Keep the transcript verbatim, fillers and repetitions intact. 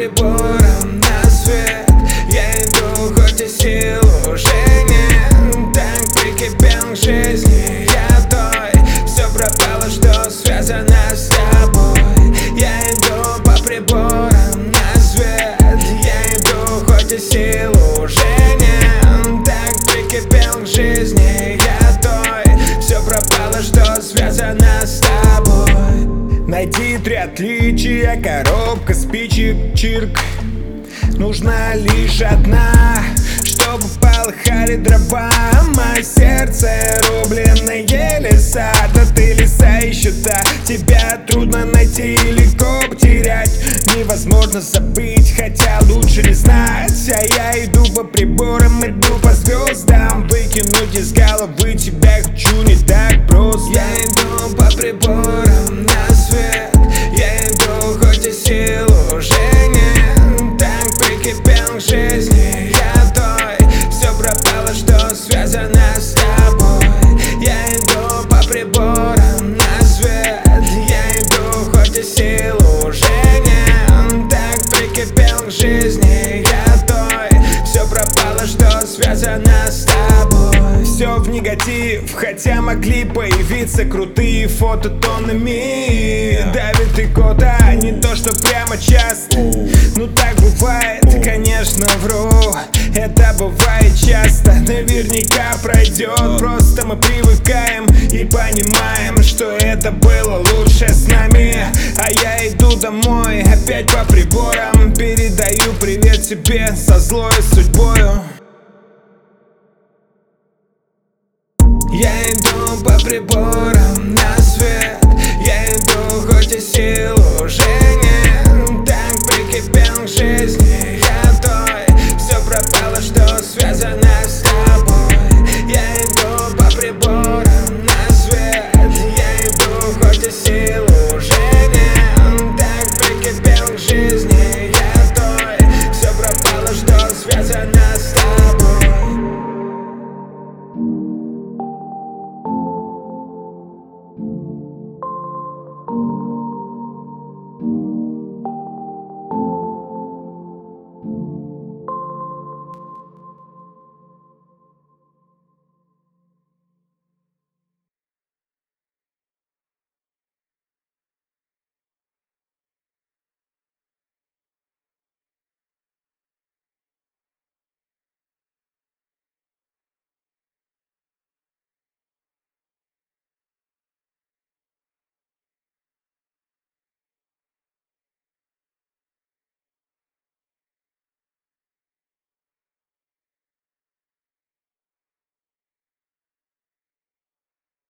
приборам на свет. Я иду, хоть и сил уже нет. Так прикипел к жизни я той. Все пропало, что связано с тобой. Я иду по приборам на свет. Я иду, хоть и сил уже нет. Так прикипел к жизни я той. Все пропало, что связано с тобой. Найди три отличия, коробка спичек, чирк. Нужна лишь одна, чтобы полыхали дрова. Мое сердце рубленное леса, да ты леса еще та. Тебя трудно найти, легко потерять. Невозможно забыть, хотя лучше не знать. А я иду по приборам, иду по звездам. Выкинуть из головы тебя хочу не так просто. Я иду по приборам на свет. Я иду, хоть и сил уже нет. Так прикипел к жизни я той. Все пропало, что связано с тобой. Я иду по приборам на свет. Я иду, хоть и сил уже нет. Так прикипел к жизни я той. Все пропало, что связано с тобой. Все в негатив, хотя могли появиться крутые фото тонами. Давит икота, не то что прямо часто. Ну так бывает, конечно вру. Это бывает часто, наверняка пройдет. Просто мы привыкаем и понимаем, что это было лучше с нами. А я иду домой, опять по приборам. Передаю привет тебе со злой судьбою. Я иду по приборам на свет. Я иду, хоть и сил уже